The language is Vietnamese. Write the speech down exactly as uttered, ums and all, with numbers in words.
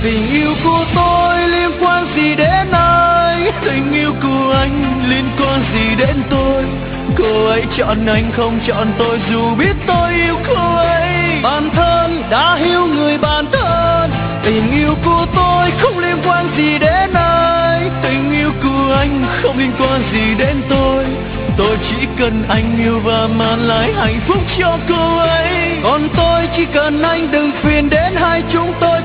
Tình yêu của tôi liên quan gì đến anh? Tình yêu của anh liên quan gì đến tôi? Cô ấy chọn anh không chọn tôi dù biết tôi yêu cô ấy. Bản thân đã hiểu người bản thân. Tình yêu của tôi không liên quan gì đến anh. Tình yêu của anh không liên quan gì đến tôi. Tôi chỉ cần anh yêu và mang lại hạnh phúc cho cô ấy. Còn tôi chỉ cần anh đừng phiền đến hai chúng tôi